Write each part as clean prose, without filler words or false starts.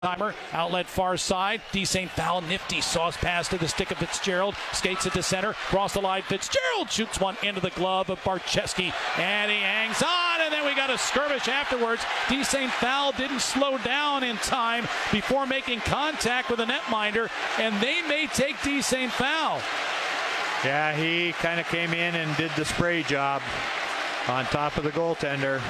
Timer, outlet far side. D. St. Foul, nifty sauce pass to the stick of Fitzgerald. Skates it to center. Cross the line. Fitzgerald shoots one into the glove of Barcheski. And he hangs on. And then we got a skirmish afterwards. D. St. Foul didn't slow down in time before making contact with the netminder. And they may take D. St. Foul. Yeah, he kind of came in and did the spray job on top of the goaltender.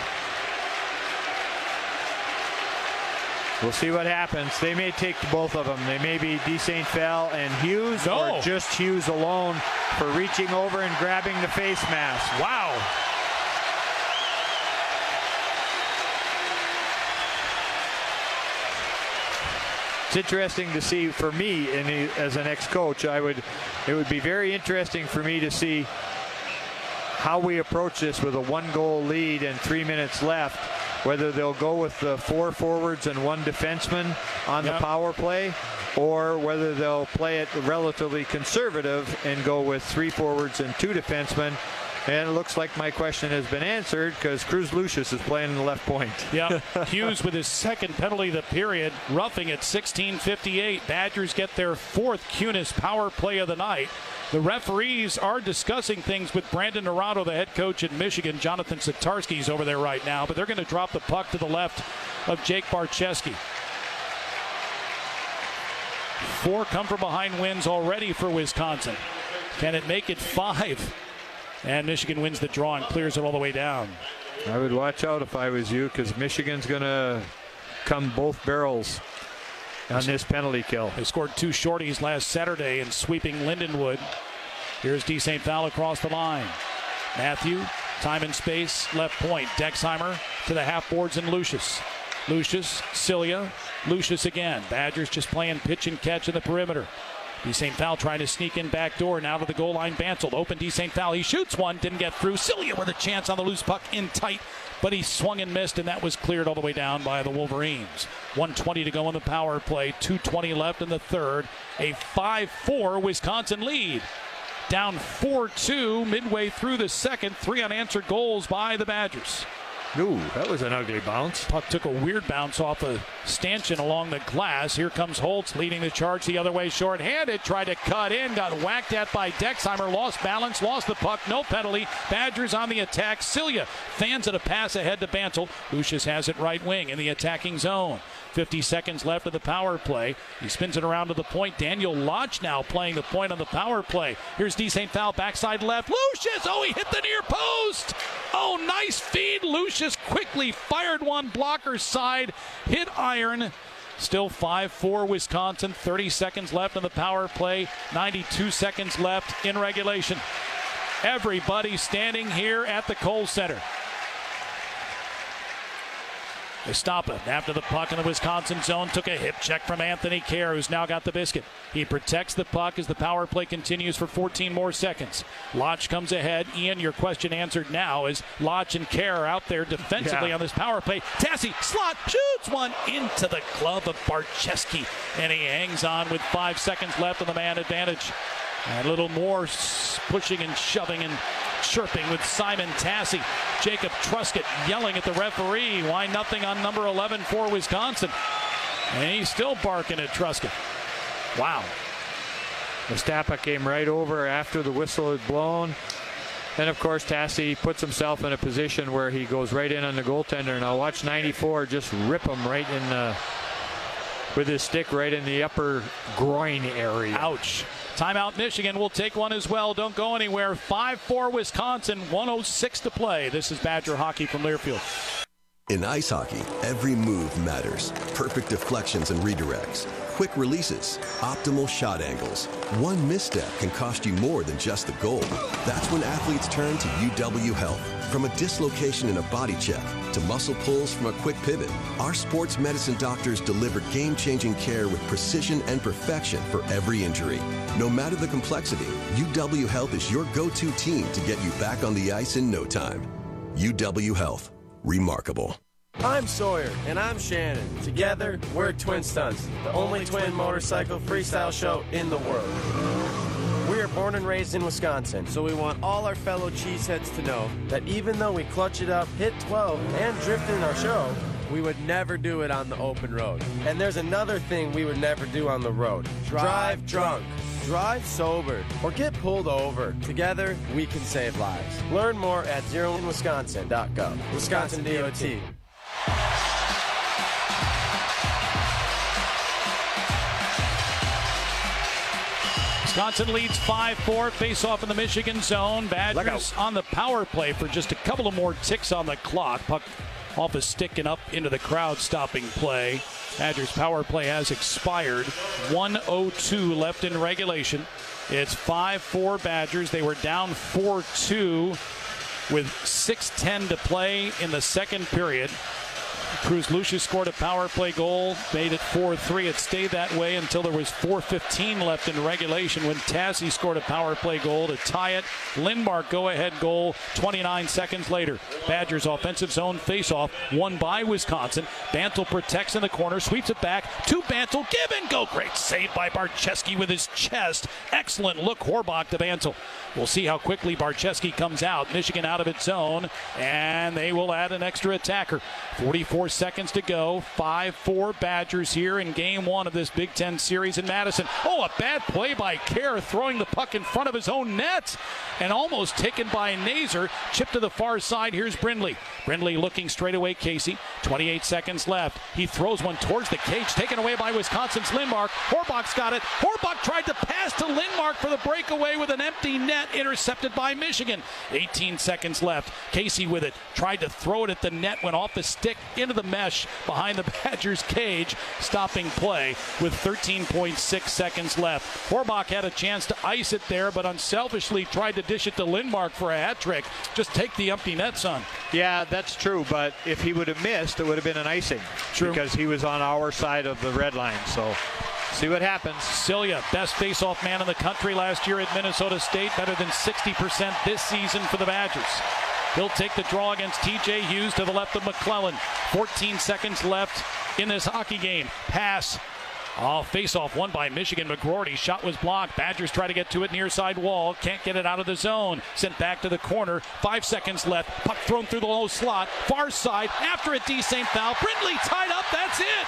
We'll see what happens. They may take both of them. They may be D. St. Foul and Hughes, or just Hughes alone for reaching over and grabbing the face mask. Wow. It's interesting to see for me, as an ex-coach, it would be very interesting for me to see how we approach this with a 1-goal lead and 3 minutes left. Whether they'll go with the 4 forwards and 1 defenseman on the power play, or whether they'll play it relatively conservative and go with 3 forwards and 2 defensemen. And it looks like my question has been answered, because Cruz Lucius is playing in the left point. Yeah, Hughes with his second penalty of the period, roughing at 16:58. Badgers get their 4th Kunis power play of the night. The referees are discussing things with Brandon Naranjo, the head coach at Michigan. Jonathan Satarski's over there right now, but they're going to drop the puck to the left of Jake Barcheski. 4 come-from-behind wins already for Wisconsin. Can it make it 5? And Michigan wins the draw and clears it all the way down. I would watch out if I was you, because Michigan's going to come both barrels on this penalty kill. They scored 2 shorties last Saturday in sweeping Lindenwood. Here's D. St. Foul across the line. Matthew, time and space, left point. Dexheimer to the half boards and Lucius. Lucius, Cilia, Lucius again. Badgers just playing pitch and catch in the perimeter. D. St. Foul trying to sneak in back door, now to the goal line. Bansel, open D. St. Foul. He shoots one, didn't get through. Cilia with a chance on the loose puck in tight, but he swung and missed, and that was cleared all the way down by the Wolverines. 1:20 to go in the power play, 2:20 left in the third. A 5-4 Wisconsin lead. Down 4-2 midway through the second. 3 unanswered goals by the Badgers. Ooh, that was an ugly bounce. Puck took a weird bounce off a stanchion along the glass. Here comes Holtz leading the charge the other way, short-handed. Tried to cut in, got whacked at by Dexheimer. Lost balance, lost the puck, no penalty. Badgers on the attack. Cilia fans it a pass ahead to Bansel. Lucius has it right wing in the attacking zone. 50 seconds left of the power play. He spins it around to the point. Daniel Lodge now playing the point on the power play. Here's D. St. Foul, backside left. Lucius! Oh, he hit the near post! Oh, nice feed. Lucius quickly fired one blocker side. Hit iron. Still 5-4 Wisconsin. 30 seconds left in the power play. 92 seconds left in regulation. Everybody standing here at the Kohl Center. Estapa, after the puck in the Wisconsin zone, took a hip check from Anthony Kerr, who's now got the biscuit. He protects the puck as the power play continues for 14 more seconds. Lodge comes ahead. Ian, your question answered now as Lodge and Kerr are out there defensively on this power play. Tassi, slot, shoots one into the glove of Barcheski, and he hangs on with 5 seconds left on the man advantage. And a little more pushing and shoving and chirping with Simon Tassi. Jacob Truscott yelling at the referee. Why nothing on number 11 for Wisconsin? And he's still barking at Truscott. Wow. Estapa came right over after the whistle had blown. And of course, Tassi puts himself in a position where he goes right in on the goaltender. Now watch 94 just rip him right in the, with his stick right in the upper groin area. Ouch. Timeout Michigan will take one as well. Don't go anywhere. 5-4 Wisconsin, 1:06 to play. This is Badger Hockey from Learfield. In ice hockey, every move matters. Perfect deflections and redirects. Quick releases. Optimal shot angles. One misstep can cost you more than just the goal. That's when athletes turn to UW Health. From a dislocation in a body check to muscle pulls from a quick pivot, our sports medicine doctors deliver game-changing care with precision and perfection for every injury. No matter the complexity, UW Health is your go-to team to get you back on the ice in no time. UW Health. Remarkable. I'm Sawyer. And I'm Shannon. Together, we're Twin Stunts, the only twin motorcycle freestyle show in the world. We are born and raised in Wisconsin, so we want all our fellow cheeseheads to know that even though we clutch it up, hit 12, and drift in our show, we would never do it on the open road. And there's another thing we would never do on the road. Drive drunk. Drive sober or get pulled over. Together, we can save lives. Learn more at zeroinwisconsin.gov. Wisconsin DOT. Wisconsin leads 5-4. Face off in the Michigan zone. Badgers on the power play for just a couple of more ticks on the clock. Puck off a stick and up into the crowd stopping play. Badgers power play has expired. 1:02 left in regulation. It's 5-4 Badgers. They were down 4-2 with 6:10 to play in the second period. Cruz Lucius scored a power play goal, made it 4-3. It stayed that way until there was 4:15 left in regulation when Tassi scored a power play goal to tie it. Lindmark go-ahead goal 29 seconds later. Badgers offensive zone face-off won by Wisconsin. Bantle protects in the corner, sweeps it back to Bantle. Give and go. Great save by Barcheski with his chest. Excellent look, Horbach to Bantle. We'll see how quickly Barcheski comes out. Michigan out of its zone, and they will add an extra attacker. 44 seconds to go. 5-4 Badgers here in game one of this Big Ten series in Madison. Oh, a bad play by Kerr, throwing the puck in front of his own net and almost taken by Nazer. Chip to the far side. Here's Brindley. Brindley looking straight away. Casey. 28 seconds left. He throws one towards the cage, taken away by Wisconsin's Lindmark. Horbach's got it. Horbach tried to pass to Lindmark for the breakaway with an empty net, intercepted by Michigan. 18 seconds left. Casey with it. Tried to throw it at the net, went off the stick into the mesh behind the Badgers' cage. Stopping play with 13.6 seconds left. Horbach had a chance to ice it there, but unselfishly tried to dish it to Lindmark for a hat trick. Just take the empty net, son. Yeah, that's true, but if he would have missed, it would have been an icing. True. Because he was on our side of the red line, so see what happens. Cilia, best face-off man in the country last year at Minnesota State, better than 60% this season for the Badgers. He'll take the draw against TJ Hughes to the left of McClellan. 14 seconds left in this hockey game. Pass. Face-off won by Michigan. McGroarty. Shot was blocked. Badgers try to get to it near side wall. Can't get it out of the zone. Sent back to the corner. 5 seconds left. Puck thrown through the low slot. Far side. After it, D. St. Foul. Brindley tied up. That's it.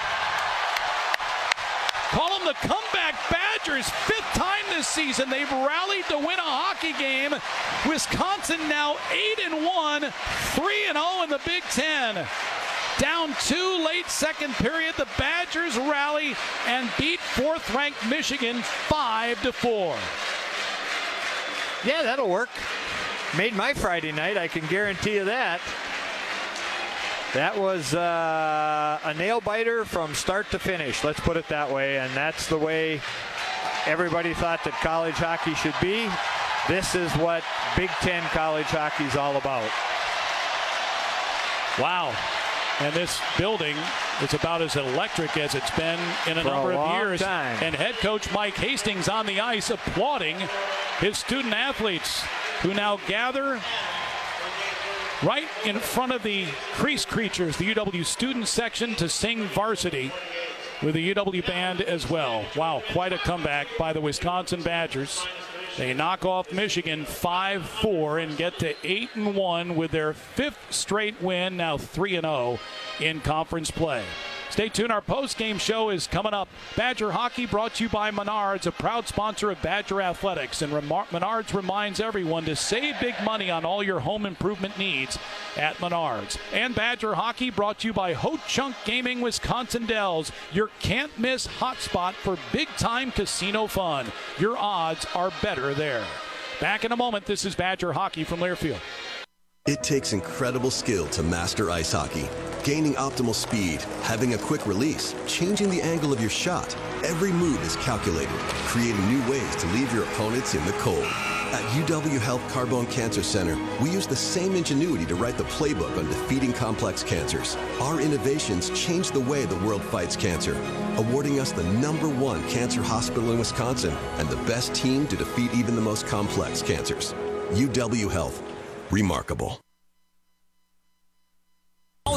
Call them the comeback Badgers. 5th time this season they've rallied to win a hockey game. Wisconsin now 8-1, 3-0 in the Big Ten. Down 2 late second period. The Badgers rally and beat 4th-ranked Michigan 5-4. Yeah, that'll work. Made my Friday night, I can guarantee you that. That was a nail-biter from start to finish, let's put it that way, and that's the way everybody thought that college hockey should be. This is what Big Ten college hockey is all about. Wow. And this building is about as electric as it's been in a number of years. Time. And head coach Mike Hastings on the ice applauding his student athletes who now gather right in front of the Crease Creatures, the UW student section, to sing Varsity with the UW band as well. Wow, quite a comeback by the Wisconsin Badgers. They knock off Michigan 5-4 and get to 8-1 with their 5th straight win, now 3-0 in conference play. Stay tuned. Our post-game show is coming up. Badger Hockey brought to you by Menards, a proud sponsor of Badger Athletics. And Menards reminds everyone to save big money on all your home improvement needs at Menards. And Badger Hockey brought to you by Ho-Chunk Gaming Wisconsin Dells, your can't-miss hotspot for big-time casino fun. Your odds are better there. Back in a moment. This is Badger Hockey from Learfield. It takes incredible skill to master ice hockey. Gaining optimal speed, having a quick release, changing the angle of your shot. Every move is calculated, creating new ways to leave your opponents in the cold. At UW Health Carbone Cancer Center, we use the same ingenuity to write the playbook on defeating complex cancers. Our innovations change the way the world fights cancer, awarding us the #1 cancer hospital in Wisconsin and the best team to defeat even the most complex cancers. UW Health. Remarkable. College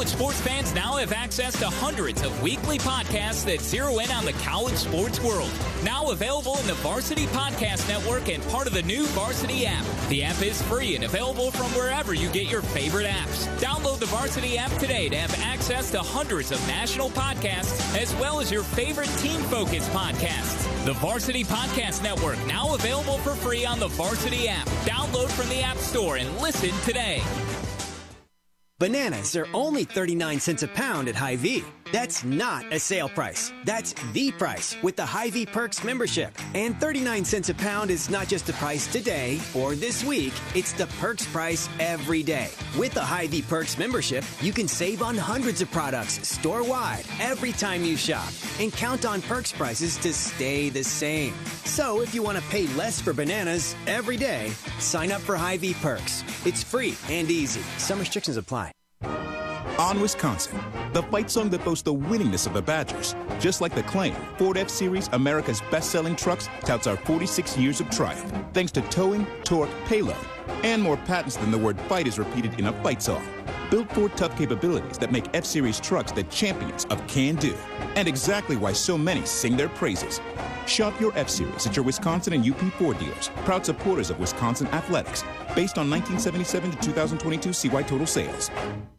sports fans now have access to hundreds of weekly podcasts that zero in on the college sports world. Now available in the Varsity Podcast Network and part of the new Varsity app. The app is free and available from wherever you get your favorite apps. Download the Varsity app today to have access to hundreds of national podcasts as well as your favorite team-focused podcasts. The Varsity Podcast Network, now available for free on the Varsity app. Download from the App Store and listen today. Bananas are only 39 cents a pound at Hy-Vee. That's not a sale price. That's the price with the Hy-Vee Perks membership. And 39 cents a pound is not just the price today or this week. It's the Perks price every day. With the Hy-Vee Perks membership, you can save on hundreds of products store-wide every time you shop. And count on Perks prices to stay the same. So if you want to pay less for bananas every day, sign up for Hy-Vee Perks. It's free and easy. Some restrictions apply. On Wisconsin, the fight song that boasts the winningness of the Badgers. Just like the claim, Ford F-Series, America's best-selling trucks, touts our 46 years of triumph, thanks to towing, torque, payload, and more patents than the word fight is repeated in a fight song. Built Ford tough capabilities that make F-Series trucks the champions of can-do, and exactly why so many sing their praises. Shop your F-Series at your Wisconsin and UP Ford dealers, proud supporters of Wisconsin athletics, based on 1977 to 2022 CY total sales.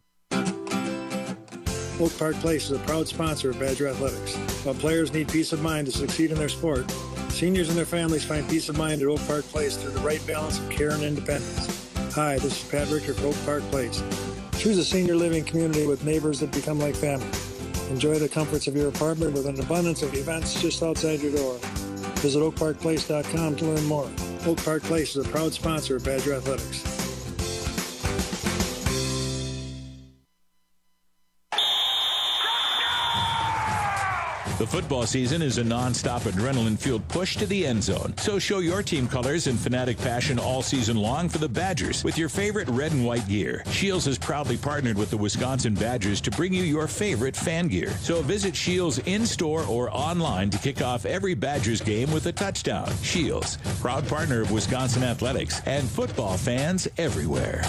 Oak Park Place is a proud sponsor of Badger Athletics. While players need peace of mind to succeed in their sport, seniors and their families find peace of mind at Oak Park Place through the right balance of care and independence. Hi, this is Pat Richter for Oak Park Place. Choose a senior living community with neighbors that become like family. Enjoy the comforts of your apartment with an abundance of events just outside your door. Visit oakparkplace.com to learn more. Oak Park Place is a proud sponsor of Badger Athletics. The football season is a non-stop adrenaline-fueled push to the end zone. So show your team colors and fanatic passion all season long for the Badgers with your favorite red and white gear. Shields has proudly partnered with the Wisconsin Badgers to bring you your favorite fan gear. So visit Shields in-store or online to kick off every Badgers game with a touchdown. Shields, proud partner of Wisconsin Athletics and football fans everywhere.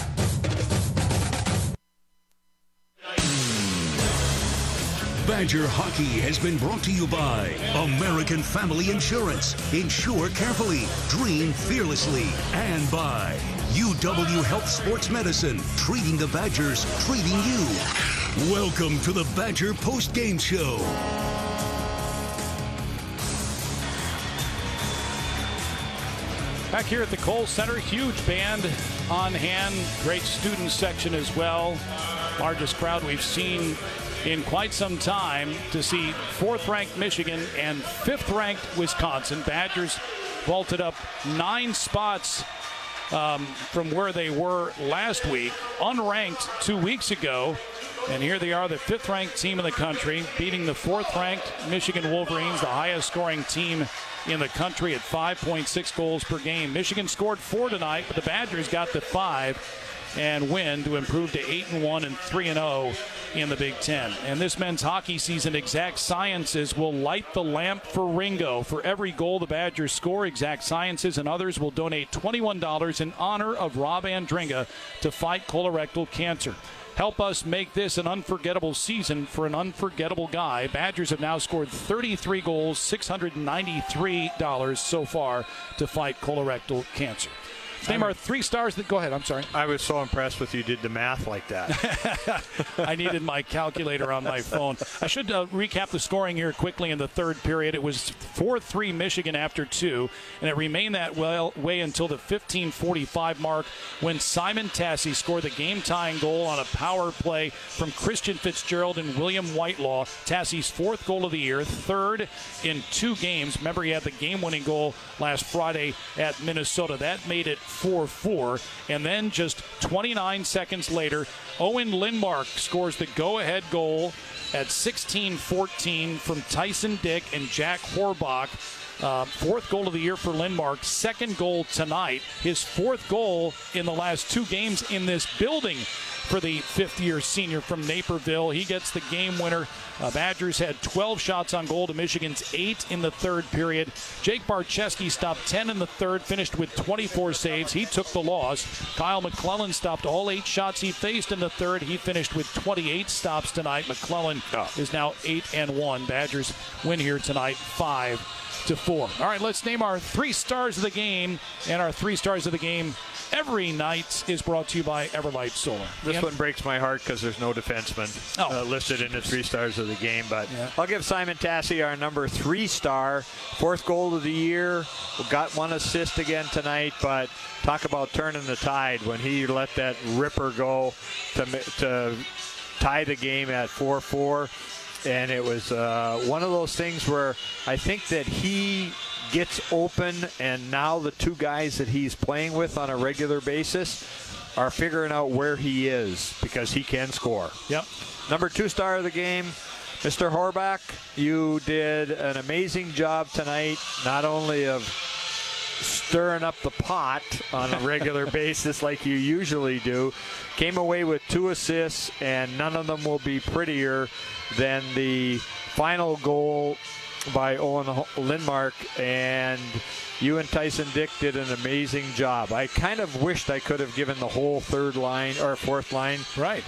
Badger Hockey has been brought to you by American Family Insurance. Insure carefully, dream fearlessly. And by UW Health Sports Medicine, treating the Badgers, treating you. Welcome to the Badger Post-Game Show. Back here at the Kohl Center, huge band on hand, great student section as well. Largest crowd we've seen in quite some time to see 4th-ranked Michigan and 5th-ranked Wisconsin. Badgers vaulted up 9 spots from where they were last week, unranked 2 weeks ago. And here they are, the 5th-ranked team in the country, beating the 4th-ranked Michigan Wolverines, the highest-scoring team in the country at 5.6 goals per game. Michigan scored 4 tonight, but the Badgers got to 5 and win to improve to 8-1 and 3-0 in the Big Ten. And this men's hockey season, Exact Sciences will light the lamp for Ringo. For every goal the Badgers score, Exact Sciences and others will donate $21 in honor of Rob Andringa to fight colorectal cancer. Help us make this an unforgettable season for an unforgettable guy. Badgers have now scored 33 goals, $693 so far to fight colorectal cancer. Name our 3 stars that go ahead. I'm sorry. I was so impressed with you did the math like that. I needed my calculator on my phone. I should recap the scoring here quickly in the third period. It was 4-3 Michigan after 2, and it remained that way until the 15:45 mark when Simon Tassi scored the game-tying goal on a power play from Christian Fitzgerald and William Whitelaw. Tassi's 4th goal of the year, 3rd in 2 games. Remember, he had the game-winning goal last Friday at Minnesota. That made it 4-4, and then just 29 seconds later, Owen Lindmark scores the go-ahead goal at 16:14 from Tyson Dick and Jack Horbach. 4th goal of the year for Lindmark, 2nd goal tonight, his 4th goal in the last 2 games in this building. for the fifth-year senior from Naperville. He gets the game winner. Badgers had 12 shots on goal to Michigan's 8 in the third period. Jake Barczewski stopped 10 in the third, finished with 24 saves. He took the loss. Kyle McClellan stopped all 8 shots he faced in the third. He finished with 28 stops tonight. McClellan is now 8-1. Badgers win here tonight 5-4. All right, let's name our 3 stars of the game. And our 3 stars of the game every night is brought to you by Everlight Solar. This one breaks my heart because there's no defenseman listed in the 3 stars of the game. But I'll give Simon Tassi our number 3 star. 4th goal of the year. Got 1 assist again tonight. But talk about turning the tide when he let that ripper go to tie the game at 4-4. And it was one of those things where I think that he gets open, and now the 2 guys that he's playing with on a regular basis are figuring out where he is because he can score. Yep. Number 2 star of the game, Mr. Horbach, you did an amazing job tonight, not only of stirring up the pot on a regular basis like you usually do, came away with 2 assists, and none of them will be prettier than the final goal by Owen Lindmark, and you and Tyson Dick did an amazing job. I kind of wished I could have given the whole 3rd line or 4th line. Right.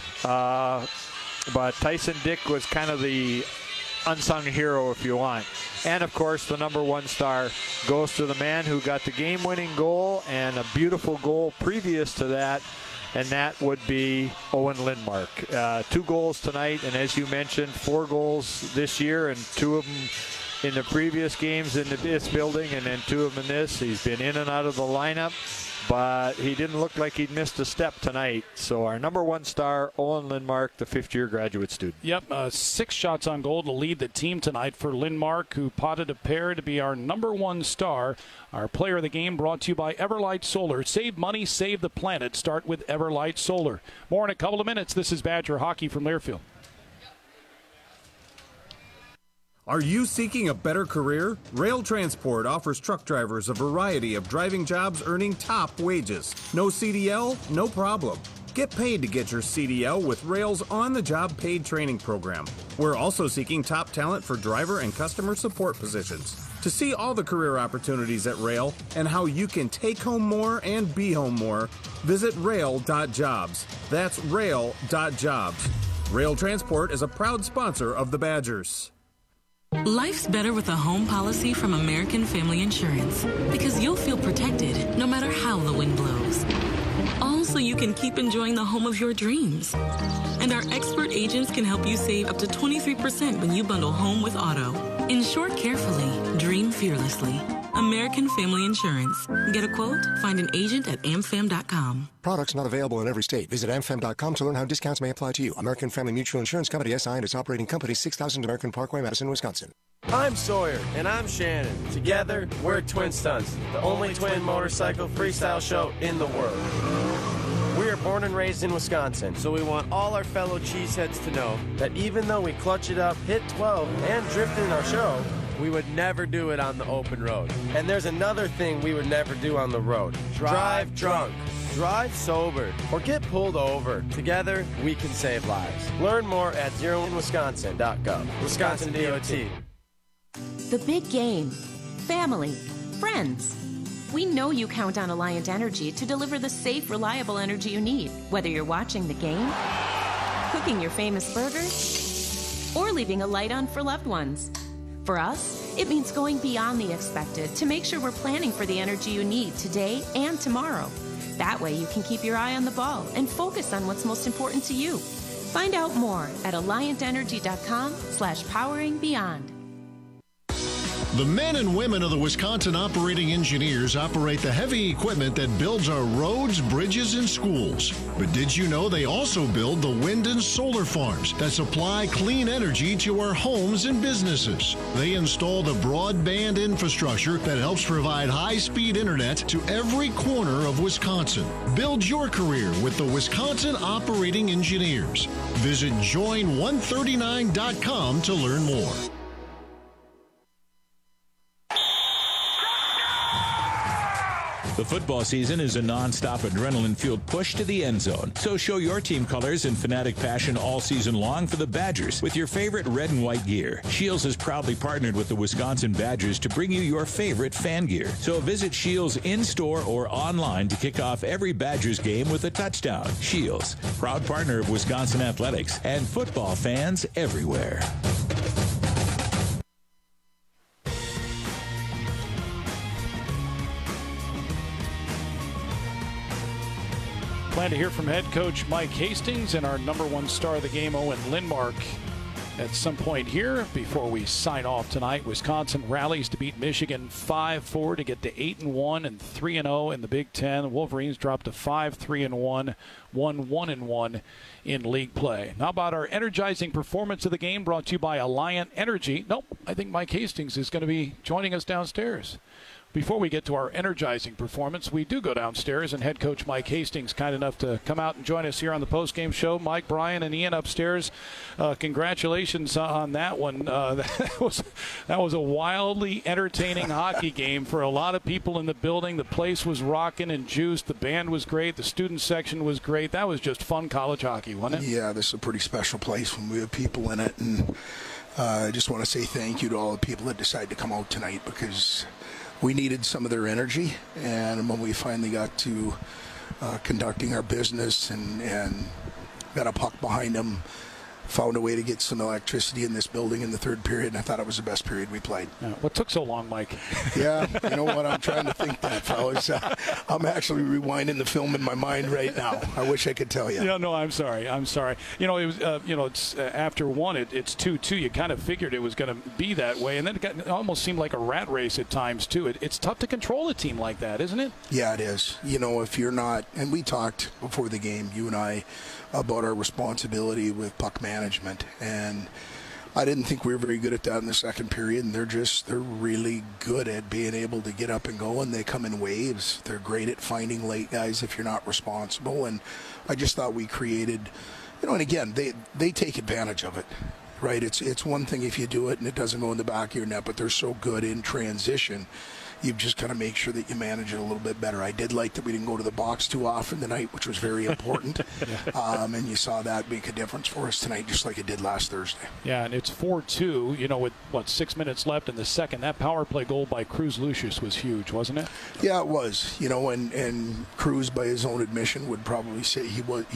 But Tyson Dick was kind of the unsung hero, if you want. And, of course, the number 1 star goes to the man who got the game-winning goal and a beautiful goal previous to that, and that would be Owen Lindmark. 2 goals tonight, and as you mentioned, 4 goals this year, and 2 of them in the previous games in this building, and then 2 of them in this. He's been in and out of the lineup, but he didn't look like he'd missed a step tonight. So our number 1 star, Owen Lindmark, the 5th-year graduate student. Yep, 6 shots on goal to lead the team tonight for Lindmark, who potted a pair to be our number 1 star. Our player of the game brought to you by Everlight Solar. Save money, save the planet. Start with Everlight Solar. More in a couple of minutes. This is Badger Hockey from Learfield. Are you seeking a better career? Rail Transport offers truck drivers a variety of driving jobs earning top wages. No CDL? No problem. Get paid to get your CDL with Rail's on-the-job paid training program. We're also seeking top talent for driver and customer support positions. To see all the career opportunities at Rail and how you can take home more and be home more, visit rail.jobs. That's rail.jobs. Rail Transport is a proud sponsor of the Badgers. Life's better with a home policy from American Family Insurance because you'll feel protected no matter how the wind blows. All so you can keep enjoying the home of your dreams. And our expert agents can help you save up to 23% when you bundle home with auto. Insure carefully, dream fearlessly. American Family Insurance. Get a quote? Find an agent at amfam.com. Products not available in every state. Visit amfam.com to learn how discounts may apply to you. American Family Mutual Insurance Company, SI, and its operating company, 6000 American Parkway, Madison, Wisconsin. I'm Sawyer. And I'm Shannon. Together, we're Twin Stunts, the only twin motorcycle freestyle show in the world. We are born and raised in Wisconsin, so we want all our fellow cheeseheads to know that even though we clutch it up, hit 12, and drift in our show, we would never do it on the open road. And there's another thing we would never do on the road. Drive drunk. Drive sober. Or get pulled over. Together, we can save lives. Learn more at zeroinwisconsin.gov. Wisconsin DOT. The big game. Family. Friends. We know you count on Alliant Energy to deliver the safe, reliable energy you need, whether you're watching the game, cooking your famous burgers, or leaving a light on for loved ones. For us, it means going beyond the expected to make sure we're planning for the energy you need today and tomorrow. That way you can keep your eye on the ball and focus on what's most important to you. Find out more at alliantenergy.com/poweringbeyond. The men and women of the Wisconsin Operating Engineers operate the heavy equipment that builds our roads, bridges, and schools. But did you know they also build the wind and solar farms that supply clean energy to our homes and businesses? They install the broadband infrastructure that helps provide high-speed internet to every corner of Wisconsin. Build your career with the Wisconsin Operating Engineers. Visit join139.com to learn more. The football season is a non-stop adrenaline-fueled push to the end zone. So show your team colors and fanatic passion all season long for the Badgers with your favorite red and white gear. Shields has proudly partnered with the Wisconsin Badgers to bring you your favorite fan gear. So visit Shields in-store or online to kick off every Badgers game with a touchdown. Shields, proud partner of Wisconsin Athletics and football fans everywhere. Plan to hear from head coach Mike Hastings and our number one star of the game, Owen Lindmark, at some point here before we sign off tonight. Wisconsin rallies to beat Michigan 5-4 to get to 8-1 and 3-0 in the Big Ten. The Wolverines dropped to 5-3-1, 1-1-1 in league play. How about our energizing performance of the game brought to you by Alliant Energy? Nope, I think Mike Hastings is going to be joining us downstairs. Before we get to our energizing performance, we do go downstairs, and head coach Mike Hastings kind enough to come out and join us here on the postgame show. Mike, Brian, and Ian upstairs. Congratulations on that one. That was a wildly entertaining hockey game for a lot of people in the building. The place was rocking and juiced. The band was great. The student section was great. That was just fun college hockey, wasn't it? Yeah, this is a pretty special place when we have people in it, and I just want to say thank you to all the people that decided to come out tonight, because we needed some of their energy, and when we finally got to conducting our business and got a puck behind them, found a way to get some electricity in this building in the third period, and I thought it was the best period we played. What took so long, Mike? Yeah, you know what? I'm trying to think that, fellas. I'm actually rewinding the film in my mind right now. I wish I could tell you. Yeah, no, I'm sorry. You know, it was. It's after one, it's 2-2. You kind of figured it was going to be that way, and then it almost seemed like a rat race at times too. It's tough to control a team like that, isn't it? Yeah, it is. You know, if you're not, and we talked before the game, you and I, about our responsibility with puck management, and I didn't think we were very good at that in the second period, and they're really good at being able to get up and go, and they come in waves. They're great at finding late guys if you're not responsible, and I just thought we created, you know, and again, they take advantage of it, right? It's one thing if you do it and it doesn't go in the back of your net, but they're so good in transition. You've just got to make sure that you manage it a little bit better. I did like that we didn't go to the box too often tonight, which was very important. And you saw that make a difference for us tonight, just like it did last Thursday. Yeah, and it's 4-2, you know, with, 6 minutes left in the second. That power play goal by Cruz Lucius was huge, wasn't it? Yeah, it was. You know, and Cruz, by his own admission, would probably say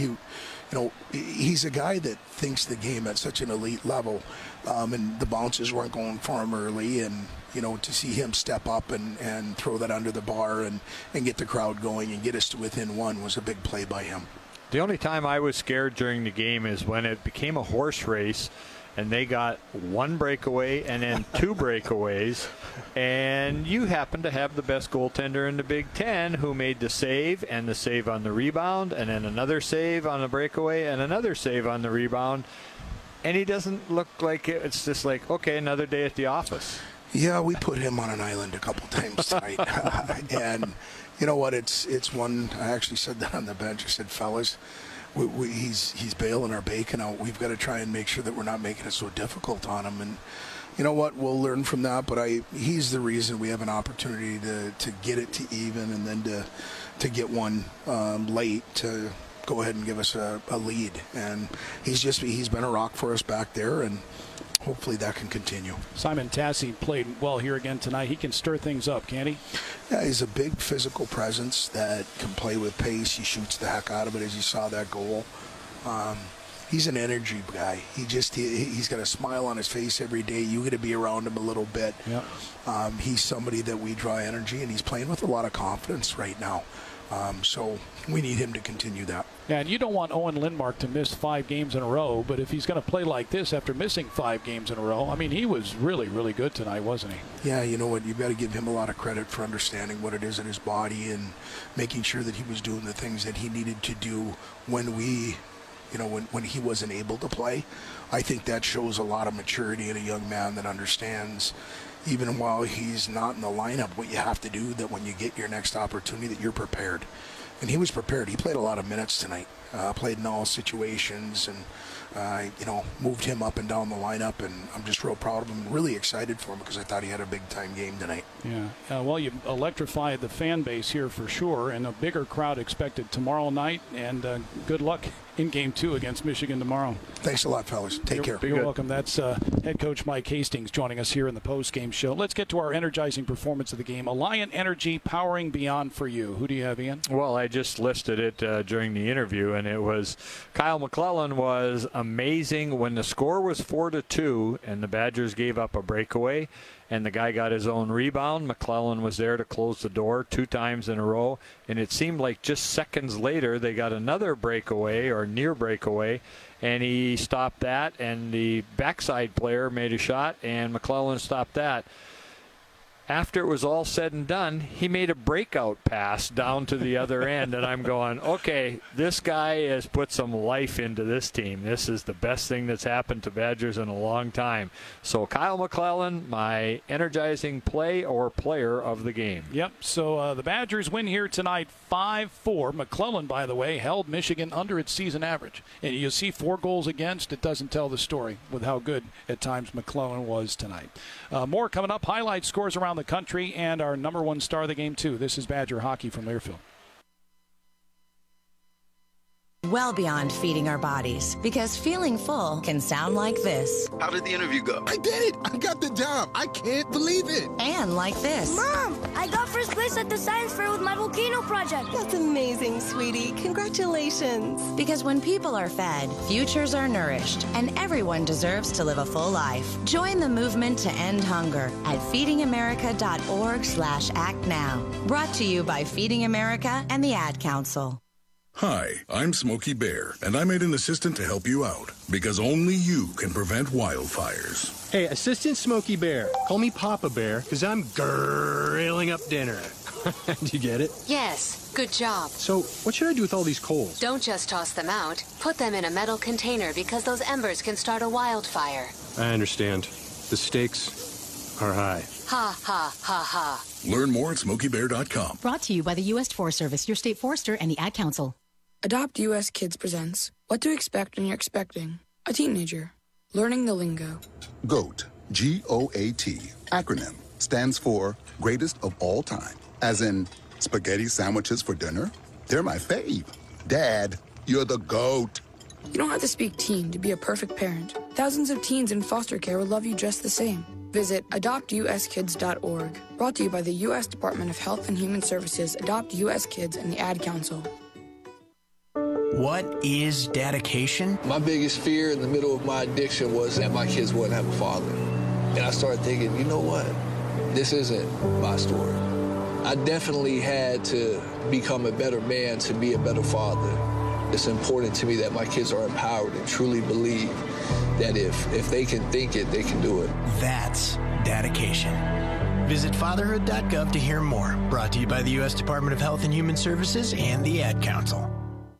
he's a guy that thinks the game at such an elite level, and the bounces weren't going for him early, and you know, to see him step up and throw that under the bar and get the crowd going and get us to within one was a big play by him. The only time I was scared during the game is when it became a horse race and they got one breakaway and then two breakaways, and you happen to have the best goaltender in the Big Ten who made the save and the save on the rebound and then another save on the breakaway and another save on the rebound, and he doesn't look like it. It's just like, okay, another day at the office. Yeah, we put him on an island a couple times tonight. And you know what? It's one, I actually said that on the bench. I said, fellas, he's bailing our bacon out. We've got to try and make sure that we're not making it so difficult on him. And you know what? We'll learn from that. But he's the reason we have an opportunity to get it to even, and then to get one late to go ahead and give us a lead. And he's been a rock for us back there, and hopefully that can continue. Simon Tassi played well here again tonight. He can stir things up, can't he? Yeah, he's a big physical presence that can play with pace. He shoots the heck out of it, as you saw that goal. He's an energy guy. He's got a smile on his face every day. You got to be around him a little bit. Yep. He's somebody that we draw energy, and he's playing with a lot of confidence right now. So we need him to continue that. Yeah, and you don't want Owen Lindmark to miss 5 games in a row, but if he's going to play like this after missing 5 games in a row, I mean, he was really, really good tonight, wasn't he? Yeah, you know what? You've got to give him a lot of credit for understanding what it is in his body and making sure that he was doing the things that he needed to do when he wasn't able to play. I think that shows a lot of maturity in a young man that understands, even while he's not in the lineup, what you have to do, that when you get your next opportunity that you're prepared. And he was prepared. He played a lot of minutes tonight. Played in all situations, and moved him up and down the lineup, and I'm just real proud of him. Really excited for him because I thought he had a big-time game tonight. Yeah. Well, you electrified the fan base here for sure, and a bigger crowd expected tomorrow night, and good luck in Game 2 against Michigan tomorrow. Thanks a lot, fellas. Take care. You're welcome. That's head coach Mike Hastings joining us here in the post-game show. Let's get to our energizing performance of the game. Alliant Energy, powering beyond for you. Who do you have, Ian? Well, I just listed it during the interview, and it was Kyle McClellan was amazing when the score was 4-2 and the Badgers gave up a breakaway and the guy got his own rebound. McClellan was there to close the door 2 times in a row, and it seemed like just seconds later they got another breakaway or near breakaway, and he stopped that, and the backside player made a shot, and McClellan stopped that. After it was all said and done, he made a breakout pass down to the other end, and I'm going, okay, this guy has put some life into this team. This is the best thing that's happened to Badgers in a long time. So Kyle McClellan, my energizing play or player of the game. Yep, so the Badgers win here tonight 5-4. McClellan, by the way, held Michigan under its season average. And you see 4 goals against, it doesn't tell the story with how good at times McClellan was tonight. More coming up, highlight scores around the country, and our number 1 star of the game, too. This is Badger Hockey from Learfield. Well beyond feeding our bodies, because feeling full can sound like this. How did the interview go? I did it! I got the job! I can't believe it! And like this. Mom, I got first place at the science fair with my volcano project. That's amazing, sweetie. Congratulations. Because when people are fed, futures are nourished, and everyone deserves to live a full life. Join the movement to end hunger at feedingamerica.org/act now. Brought to you by Feeding America and the Ad Council. Hi, I'm Smokey Bear, and I made an assistant to help you out, because only you can prevent wildfires. Hey, Assistant Smokey Bear. Call me Papa Bear, because I'm grilling up dinner. Do you get it? Yes, good job. So, what should I do with all these coals? Don't just toss them out. Put them in a metal container, because those embers can start a wildfire. I understand. The stakes are high. Ha, ha, ha, ha. Learn more at SmokeyBear.com. Brought to you by the U.S. Forest Service, your state forester, and the Ad Council. Adopt US Kids presents What to Expect When You're Expecting a Teenager. Learning the Lingo. GOAT, G-O-A-T, acronym, stands for Greatest of All Time. As in, spaghetti sandwiches for dinner? They're my fave. Dad, you're the GOAT. You don't have to speak teen to be a perfect parent. Thousands of teens in foster care will love you just the same. Visit adoptuskids.org. Brought to you by the U.S. Department of Health and Human Services, Adopt U.S. Kids, and the Ad Council. What is dedication? My biggest fear in the middle of my addiction was that my kids wouldn't have a father. And I started thinking, you know what? This isn't my story. I definitely had to become a better man to be a better father. It's important to me that my kids are empowered and truly believe that if they can think it, they can do it. That's dedication. Visit fatherhood.gov to hear more. Brought to you by the U.S. Department of Health and Human Services and the Ad Council.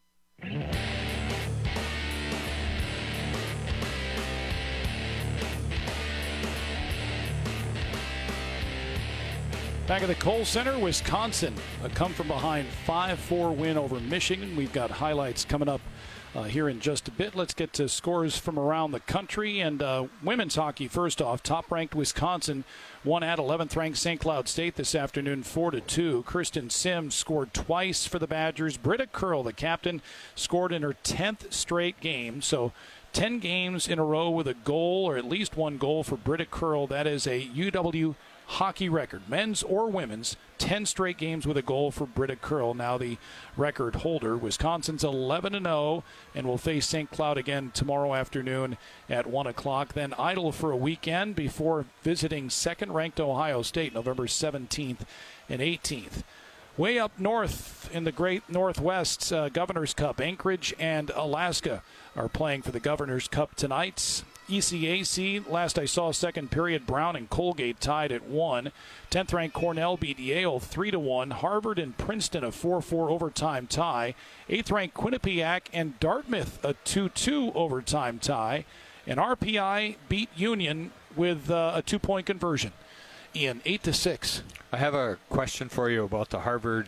Back at the Kohl Center, Wisconsin, a come-from-behind 5-4 win over Michigan. We've got highlights coming up here in just a bit. Let's get to scores from around the country. And women's hockey, first off, top-ranked Wisconsin won at 11th-ranked St. Cloud State this afternoon, 4-2. Kristen Sims scored twice for the Badgers. Britta Curl, the captain, scored in her 10th straight game. So 10 games in a row with a goal, or at least one goal for Britta Curl. That is a UW hockey record, men's or women's, 10 straight games with a goal for Britta Curl, now the record holder. Wisconsin's 11-0 and will face St. Cloud again tomorrow afternoon at 1 o'clock. Then idle for a weekend before visiting second-ranked Ohio State November 17th and 18th. Way up north in the great Northwest, Governor's Cup, Anchorage and Alaska are playing for the Governor's Cup tonight. ECAC, last I saw second period, Brown and Colgate tied at 1. 10th-ranked Cornell beat Yale 3-1. Harvard and Princeton a 4-4 overtime tie. 8th-ranked Quinnipiac and Dartmouth a 2-2 overtime tie. And RPI beat Union with a 2-point conversion. Ian, 8-6. I have a question for you about the Harvard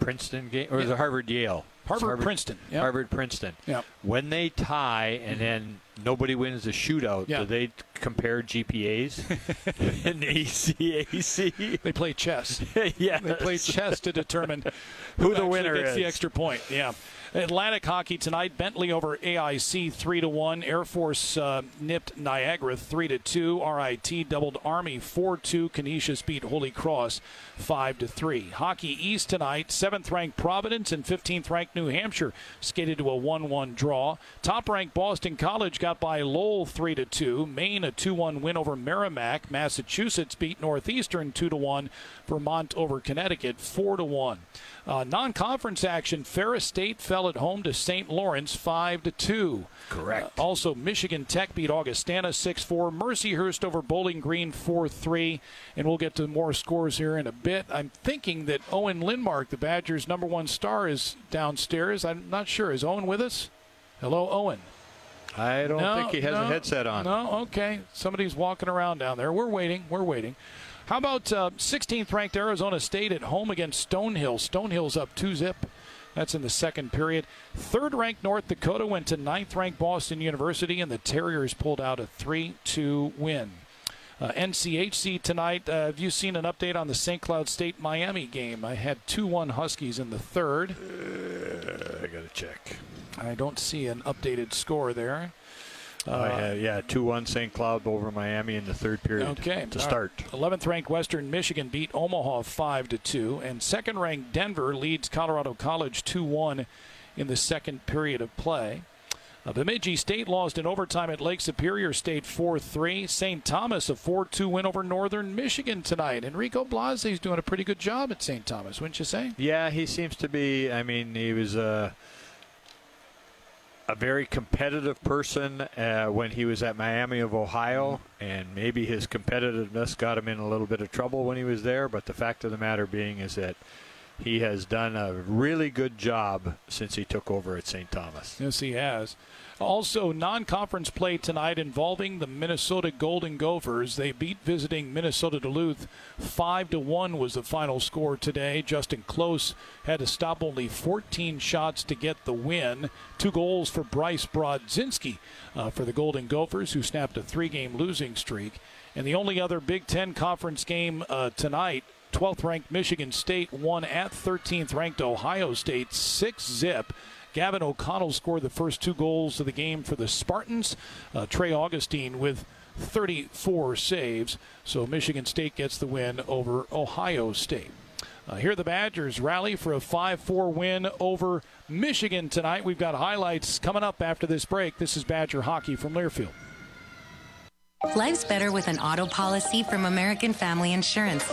Princeton game, or was it Harvard-Yale? Harvard-Princeton. Yep. Harvard-Princeton. Yep. When they tie and then nobody wins the shootout, do they compare GPAs in the ECAC? They play chess. Yeah, they play chess to determine who the winner gets is. The extra point. Yeah. Atlantic hockey tonight. Bentley over AIC 3-1. Air Force nipped Niagara 3-2. RIT doubled Army 4-2. Canisius beat Holy Cross 5-3. Hockey East tonight. 7th-ranked Providence and 15th-ranked New Hampshire skated to a 1-1 draw. Top-ranked Boston College got by Lowell 3-2. Maine a 2-1 win over Merrimack. Massachusetts beat Northeastern 2-1. Vermont over Connecticut 4-1. Non-conference action. Ferris State fell at home to St. Lawrence 5-2. Correct. Also, Michigan Tech beat Augustana 6-4. Mercyhurst over Bowling Green 4-3. And we'll get to more scores here in a bit. I'm thinking that Owen Lindmark, the Badgers' #1 star, is downstairs. I'm not sure. Is Owen with us? Hello, Owen. I don't think he has a headset on. No, okay. Somebody's walking around down there. We're waiting. How about 16th-ranked Arizona State at home against Stonehill? Stonehill's up 2-0. That's in the second period. 3rd-ranked North Dakota went to 9th-ranked Boston University, and the Terriers pulled out a 3-2 win. NCHC tonight. Have you seen an update on the St. Cloud State-Miami game? I had 2-1 Huskies in the third. I got to check. I don't see an updated score there. 2-1 St. Cloud over Miami in the third period to start. 11th-ranked Western Michigan beat Omaha 5-2, and 2nd-ranked Denver leads Colorado College 2-1 in the second period of play. Bemidji State lost in overtime at Lake Superior State 4-3. St. Thomas a 4-2 win over Northern Michigan tonight. Enrico Blase's doing a pretty good job at St. Thomas, wouldn't you say? Yeah, he seems to be. I mean, he was a very competitive person when he was at Miami of Ohio, and maybe his competitiveness got him in a little bit of trouble when he was there, but the fact of the matter being is that he has done a really good job since he took over at St. Thomas. Yes, he has. Also, non-conference play tonight involving the Minnesota Golden Gophers. They beat visiting Minnesota Duluth 5-1 was the final score today. Justin Close had to stop only 14 shots to get the win. 2 goals for Bryce Brodzinski for the Golden Gophers, who snapped a 3-game losing streak. And the only other Big Ten conference game tonight, 12th-ranked Michigan State won at 13th-ranked Ohio State 6-0. Gavin O'Connell scored the first 2 goals of the game for the Spartans. Trey Augustine with 34 saves. So Michigan State gets the win over Ohio State. Here the Badgers rally for a 5-4 win over Michigan tonight. We've got highlights coming up after this break. This is Badger Hockey from Learfield. Life's better with an auto policy from American Family Insurance.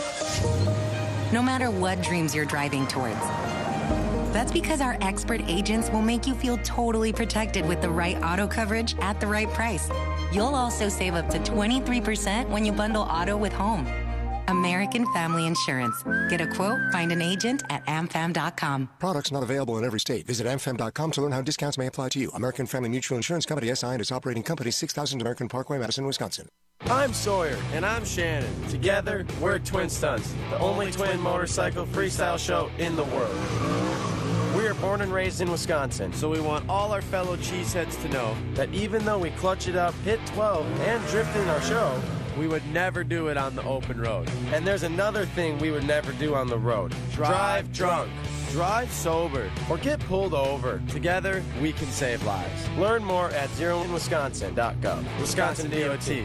No matter what dreams you're driving towards. That's because our expert agents will make you feel totally protected with the right auto coverage at the right price. You'll also save up to 23% when you bundle auto with home. American Family Insurance. Get a quote, find an agent at amfam.com. Products not available in every state. Visit amfam.com to learn how discounts may apply to you. American Family Mutual Insurance Company, SI, and its operating company, 6000 American Parkway, Madison, Wisconsin. I'm Sawyer. And I'm Shannon. Together, we're Twin Stunts, the only twin motorcycle freestyle show in the world. We are born and raised in Wisconsin, so we want all our fellow cheeseheads to know that even though we clutch it up, hit 12, and drift in our show, we would never do it on the open road. And there's another thing we would never do on the road. Drive drunk. Drive sober. Or get pulled over. Together, we can save lives. Learn more at zeroinwisconsin.gov. Wisconsin DOT.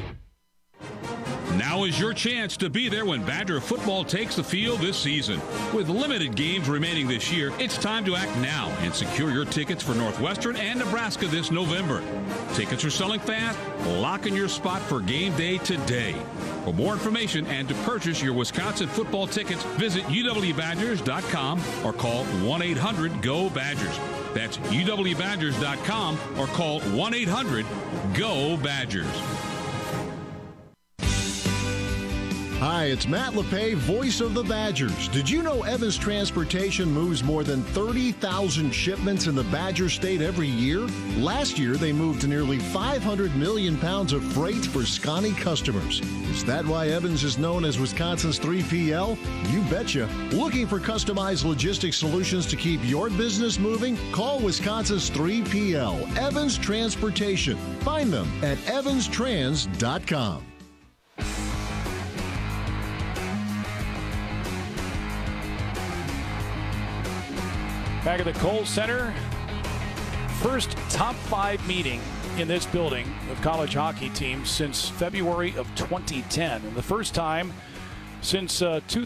Now is your chance to be there when Badger football takes the field this season. With limited games remaining this year, it's time to act now and secure your tickets for Northwestern and Nebraska this November. Tickets are selling fast. Lock in your spot for game day today. For more information and to purchase your Wisconsin football tickets, visit uwbadgers.com or call 1-800-GO-BADGERS. That's uwbadgers.com or call 1-800-GO-BADGERS. Hi, it's Matt LePay, voice of the Badgers. Did you know Evans Transportation moves more than 30,000 shipments in the Badger State every year? Last year, they moved nearly 500 million pounds of freight for Scotty customers. Is that why Evans is known as Wisconsin's 3PL? You betcha. Looking for customized logistics solutions to keep your business moving? Call Wisconsin's 3PL, Evans Transportation. Find them at evanstrans.com. Back at the Kohl Center, first top 5 meeting in this building of college hockey teams since February of 2010. And the first time since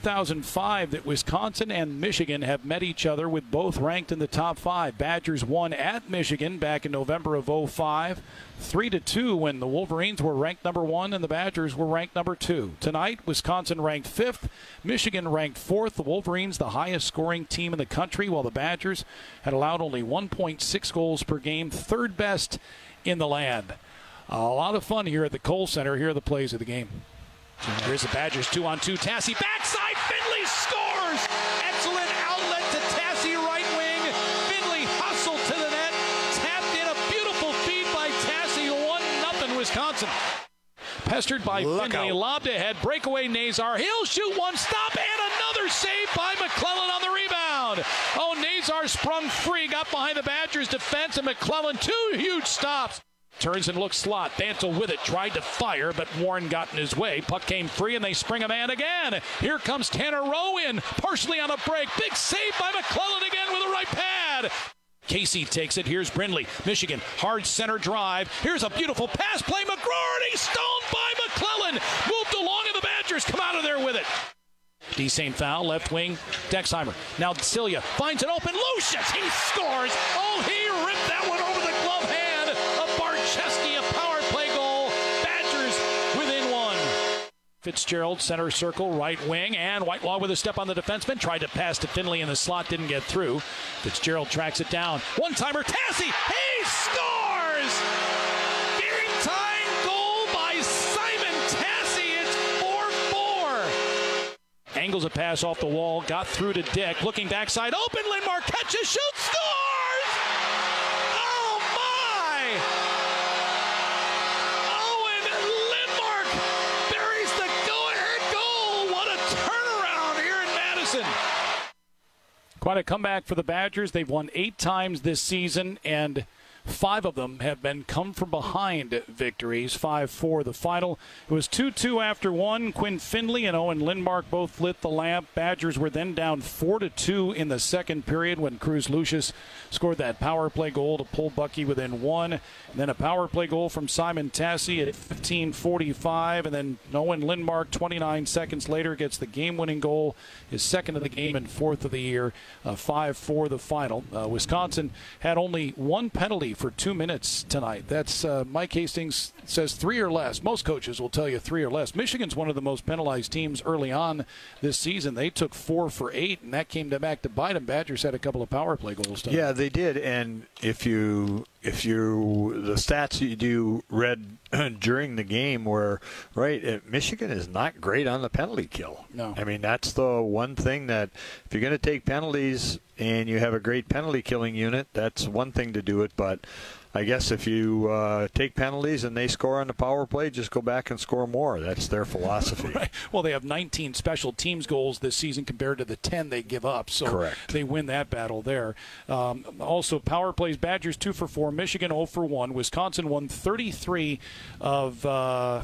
2005 that Wisconsin and Michigan have met each other, with both ranked in the top 5. Badgers won at Michigan back in November of 2005, 3-2 when the Wolverines were ranked number 1 and the Badgers were ranked number 2. Tonight, Wisconsin ranked 5th, Michigan ranked 4th. The Wolverines, the highest scoring team in the country, while the Badgers had allowed only 1.6 goals per game, 3rd best in the land. A lot of fun here at the Kohl Center. Here are the plays of the game. Here's the Badgers 2-on-2. Tassi backside. Finley scores. Excellent outlet to Tassi, right wing. Finley hustled to the net. Tapped in, a beautiful feed by Tassi. 1-0 Wisconsin. Pestered by Finley. Lobbed ahead. Breakaway Nazar. He'll shoot one. Stop. And another save by McClellan on the rebound. Oh, Nazar sprung free. Got behind the Badgers defense. And McClellan, 2 huge stops. Turns and looks slot. Dantle with it. Tried to fire, but Warren got in his way. Puck came free, and they spring a man again. Here comes Tanner Rowe in, partially on a break. Big save by McClellan again with a right pad. Casey takes it. Here's Brindley. Michigan, hard center drive. Here's a beautiful pass play. McGroarty stoned by McClellan. Moved along, and the Badgers come out of there with it. D. St. Foul, left wing, Dexheimer. Now Cilia finds an open. Lucius, he scores. Oh, he ripped that one over the glove hand. Barczewski, a power play goal. Badgers within 1. Fitzgerald, center circle, right wing, and Whitelaw with a step on the defenseman. Tried to pass to Finley in the slot, didn't get through. Fitzgerald tracks it down. One-timer, Tassi, he scores! Game-tying goal by Simon Tassi. It's 4-4. Angles a pass off the wall, got through to Dick. Looking backside, open, Lindmark catches, shoots, scores! Oh, my! Owen Lindmark buries the go-ahead goal. What a turnaround here in Madison. Quite a comeback for the Badgers. They've won 8 times this season, and 5 of them have been come-from-behind victories, 5-4 the final. It was 2-2 after 1. Quinn Finley and Owen Lindmark both lit the lamp. Badgers were then down 4-2 in the second period when Cruz Lucius scored that power play goal to pull Bucky within 1. And then a power play goal from Simon Tassi at 15:45. And then Owen Lindmark, 29 seconds later, gets the game-winning goal, his second of the game and 4th of the year, 5-4 the final. Wisconsin had only 1 penalty for 2 minutes tonight. That's Mike Hastings says 3 or less. Most coaches will tell you 3 or less. Michigan's one of the most penalized teams early on this season. They took 4 for 8, and that came back to bite them. Badgers had a couple of power play goals tonight. Yeah, they did. And if you the stats you read during the game were right, Michigan is not great on the penalty kill. No. I mean, that's the one thing that if you're going to take penalties and you have a great penalty killing unit, that's one thing to do it. But I guess if you take penalties and they score on the power play, just go back and score more. That's their philosophy. Right. Well, they have 19 special teams goals this season compared to the 10 they give up. So correct. They win that battle there. Also, power plays, Badgers 2 for 4, Michigan 0 for 1. Wisconsin won 33 of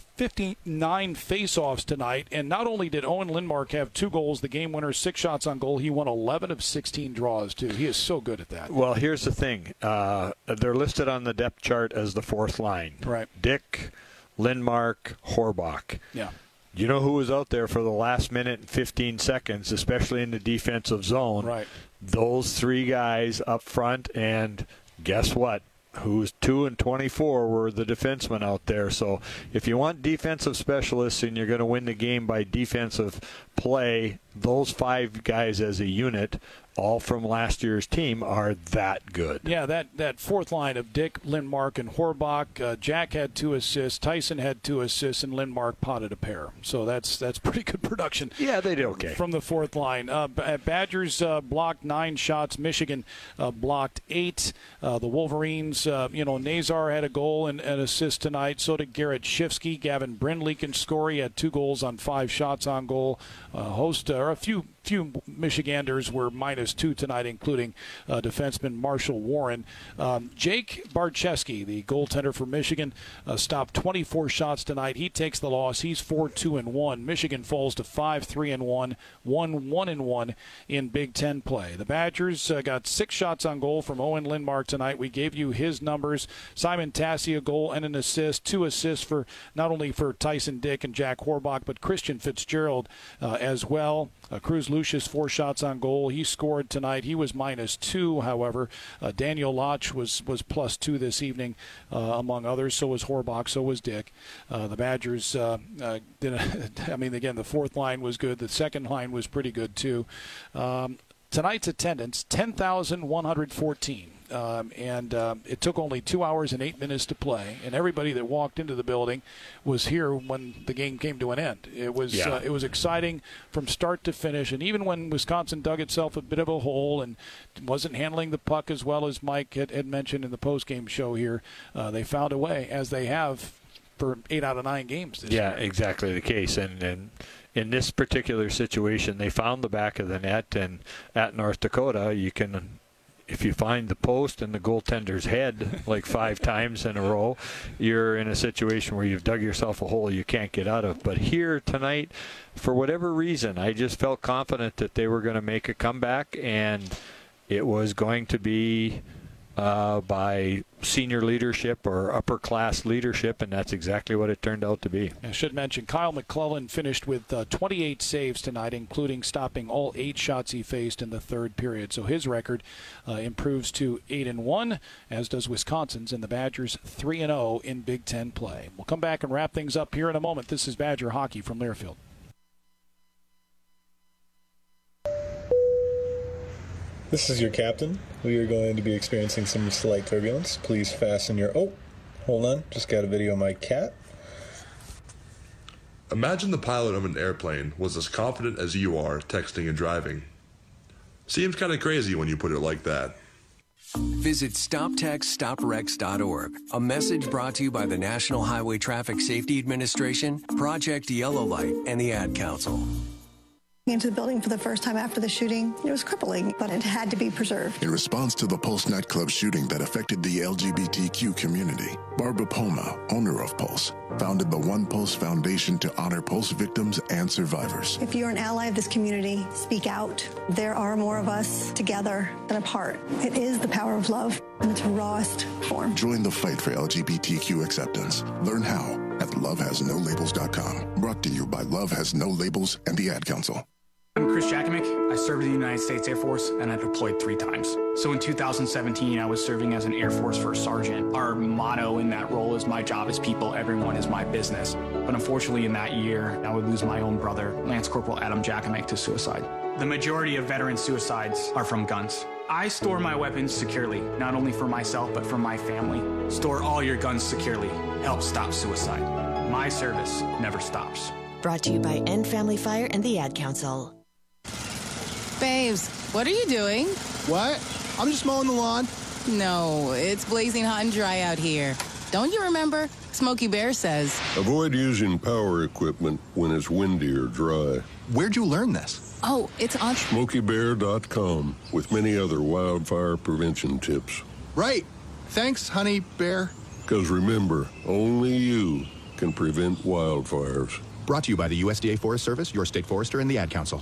59 face-offs tonight. And not only did Owen Lindmark have 2 goals, the game winner, 6 shots on goal, he won 11 of 16 draws, too. He is so good at that. Well, here's the thing. They're listed on the depth chart as the 4th line. Right. Dick, Lindmark, Horbach. Yeah. You know who was out there for the last minute and 15 seconds, especially in the defensive zone? Right. Those 3 guys up front, and guess what? Who's 2 and 24 were the defensemen out there. So if you want defensive specialists and you're going to win the game by defensive play, those 5 guys as a unit all from last year's team, are that good. Yeah, that fourth line of Dick, Lindmark, and Horbach. Jack had 2 assists, Tyson had 2 assists, and Lindmark potted a pair. So that's pretty good production. Yeah, they did okay from the fourth line. Badgers blocked 9 shots. Michigan blocked 8. The Wolverines, Nazar had a goal and an assist tonight. So did Garrett Shifsky. Gavin Brindley can score. He had 2 goals on 5 shots on goal. A few Michiganders were -2 tonight, including defenseman Marshall Warren. Jake Barczewski, the goaltender for Michigan, stopped 24 shots tonight. He takes the loss. He's 4-2-1. Michigan falls to 5-3-1, 1-1-1 in Big Ten play. The Badgers got 6 shots on goal from Owen Lindmark tonight. We gave you his numbers. Simon Tassi, a goal and an assist. 2 assists for not only for Tyson Dick and Jack Horbach, but Christian Fitzgerald as well. Cruz Lucius, 4 shots on goal. He scored tonight. He was -2, however. Daniel Lotch was +2 this evening, among others. So was Horbach. So was Dick. The Badgers again, the fourth line was good. The second line was pretty good, too. Tonight's attendance, 10,114. It took only 2 hours and 8 minutes to play, and everybody that walked into the building was here when the game came to an end. It was exciting from start to finish, and even when Wisconsin dug itself a bit of a hole and wasn't handling the puck as well as Mike had mentioned in the postgame show here, they found a way, as they have for 8 out of 9 games this year. Exactly the case, and in this particular situation, they found the back of the net, and at North Dakota, you can, if you find the post and the goaltender's head like 5 times in a row, you're in a situation where you've dug yourself a hole you can't get out of. But here tonight, for whatever reason, I just felt confident that they were going to make a comeback, and it was going to be by senior leadership or upper-class leadership, and that's exactly what it turned out to be. I should mention Kyle McClellan finished with 28 saves tonight, including stopping all 8 shots he faced in the third period. So his record improves to 8-1, as does Wisconsin's, and the Badgers 3-0 in Big Ten play. We'll come back and wrap things up here in a moment. This is Badger Hockey from Learfield. This is your captain. We are going to be experiencing some slight turbulence. Please fasten your... Oh, hold on. Just got a video of my cat. Imagine the pilot of an airplane was as confident as you are texting and driving. Seems kind of crazy when you put it like that. Visit StopTextStopWrecks.org. A message brought to you by the National Highway Traffic Safety Administration, Project Yellow Light, and the Ad Council. Into the building for the first time after the shooting. It was crippling, but it had to be preserved. In response to the Pulse nightclub shooting that affected the LGBTQ community, Barbara Poma, owner of Pulse, founded the One Pulse Foundation to honor Pulse victims and survivors. If you're an ally of this community, speak out. There are more of us together than apart. It is the power of love in its rawest form. Join the fight for LGBTQ acceptance. Learn how at lovehasnolabels.com. Brought to you by Love Has No Labels and the Ad Council. I'm Chris Jakimick. I served in the United States Air Force, and I deployed 3 times. So in 2017, I was serving as an Air Force First Sergeant. Our motto in that role is, my job is people, everyone is my business. But unfortunately in that year, I would lose my own brother, Lance Corporal Adam Jakimick, to suicide. The majority of veteran suicides are from guns. I store my weapons securely, not only for myself, but for my family. Store all your guns securely. Help stop suicide. My service never stops. Brought to you by End Family Fire and the Ad Council. Babes, what are you doing? What? I'm just mowing the lawn. No, it's blazing hot and dry out here. Don't you remember? Smokey Bear says. Avoid using power equipment when it's windy or dry. Where'd you learn this? Oh, it's on SmokeyBear.com with many other wildfire prevention tips. Right. Thanks, Honey Bear. Because remember, only you can prevent wildfires. Brought to you by the USDA Forest Service, your state forester, and the Ad Council.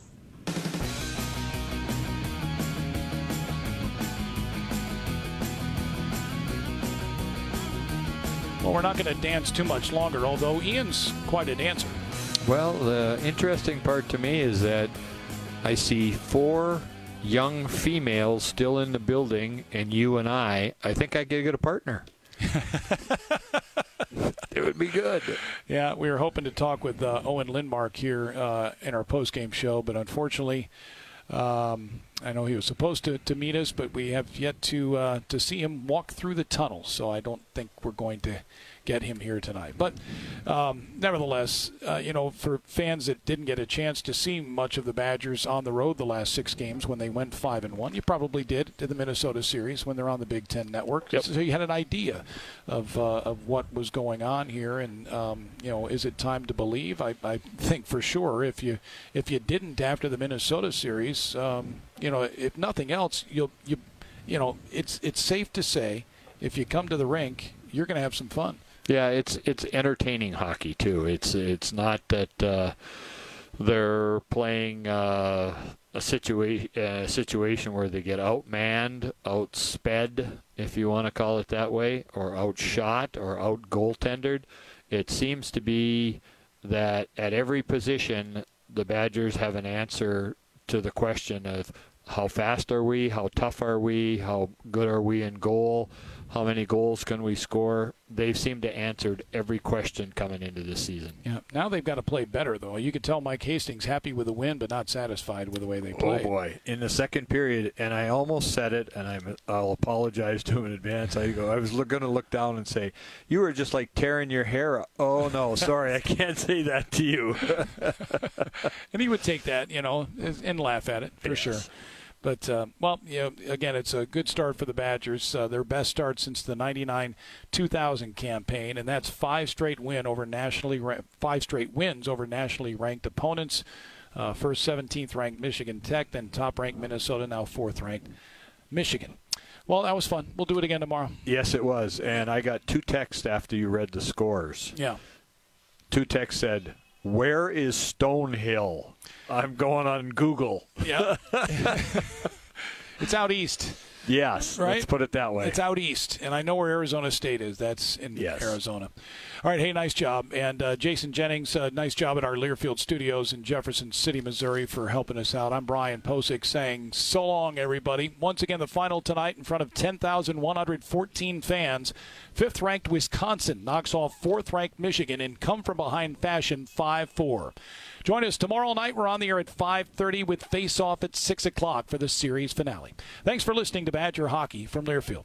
Well, we're not going to dance too much longer, although Ian's quite a dancer. Well, the interesting part to me is that I see 4 young females still in the building, and you and I think I could get a partner. It would be good. Yeah, we were hoping to talk with Owen Lindmark here in our post-game show, but unfortunately I know he was supposed to meet us, but we have yet to see him walk through the tunnel, so I don't think we're going to get him here tonight. But nevertheless, for fans that didn't get a chance to see much of the Badgers on the road the last 6 games when they went 5-1, you probably did to the Minnesota series when they're on the Big Ten Network. Yep. So you had an idea of what was going on here, and is it time to believe? I think for sure if you didn't after the Minnesota series, if nothing else, it's safe to say if you come to the rink, you're going to have some fun. Yeah, it's entertaining hockey too. It's not that they're playing a situation where they get outmanned, outsped, if you want to call it that way, or outshot or out-goaltendered. It seems to be that at every position, the Badgers have an answer to the question of how fast are we, how tough are we, how good are we in goal, how many goals can we score. They've seemed to answer every question coming into this season. Yeah. Now they've got to play better, though. You could tell Mike Hastings happy with the win, but not satisfied with the way they play. Oh, boy. In the second period, and I almost said it, and I'll apologize to him in advance. I was going to look down and say, you were just like tearing your hair up. Oh, no, sorry, I can't say that to you. And he would take that, and laugh at it, for sure. But, again, it's a good start for the Badgers. Their best start since the 99-2000 campaign, and that's 5 straight wins over nationally ranked opponents. First 17th-ranked Michigan Tech, then top-ranked Minnesota, now 4th-ranked Michigan. Well, that was fun. We'll do it again tomorrow. Yes, it was. And I got 2 texts after you read the scores. Yeah. 2 texts said, "Where is Stonehill?" I'm going on Google. Yeah. It's out east. Yes, right? Let's put it that way. It's out east, and I know where Arizona State is. That's in Arizona. All right, hey, nice job. And Jason Jennings, nice job at our Learfield Studios in Jefferson City, Missouri, for helping us out. I'm Brian Posick saying so long, everybody. Once again, the final tonight in front of 10,114 fans. 5th-ranked Wisconsin knocks off 4th-ranked Michigan in come-from-behind fashion 5-4. Join us tomorrow night. We're on the air at 5:30 with Face-Off at 6 o'clock for the series finale. Thanks for listening to Badger Hockey from Learfield.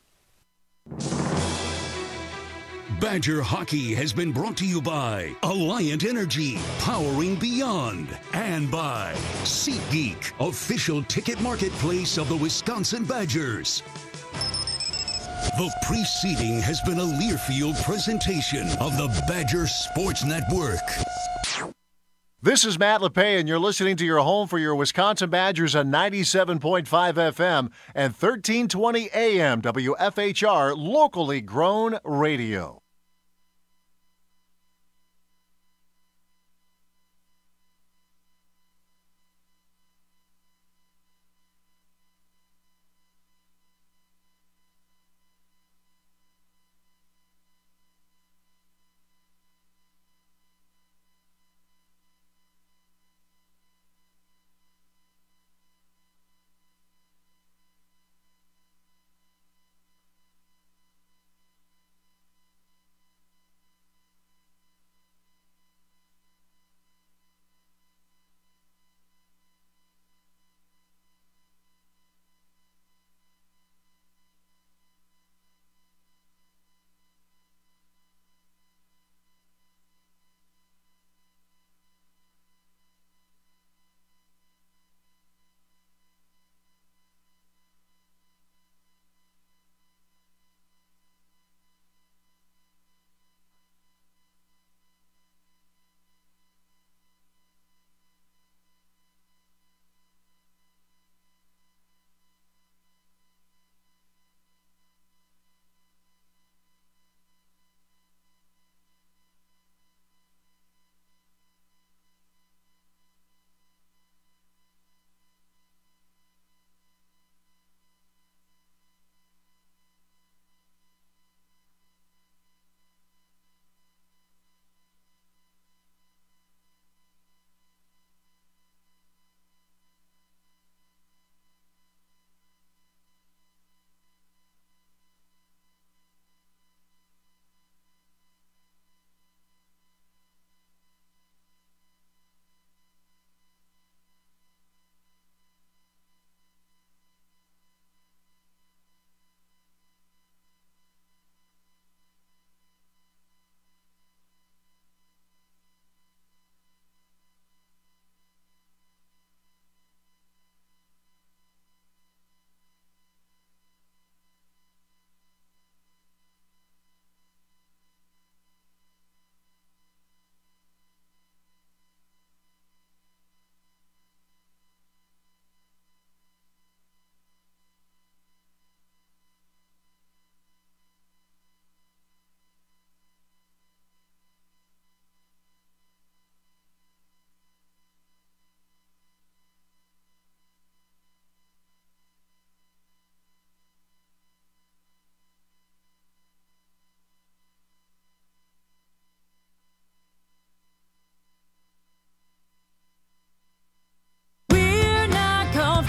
Badger Hockey has been brought to you by Alliant Energy, powering beyond, and by SeatGeek, official ticket marketplace of the Wisconsin Badgers. The preceding has been a Learfield presentation of the Badger Sports Network. This is Matt LePay, and you're listening to your home for your Wisconsin Badgers on 97.5 FM and 1320 AM WFHR, locally grown radio.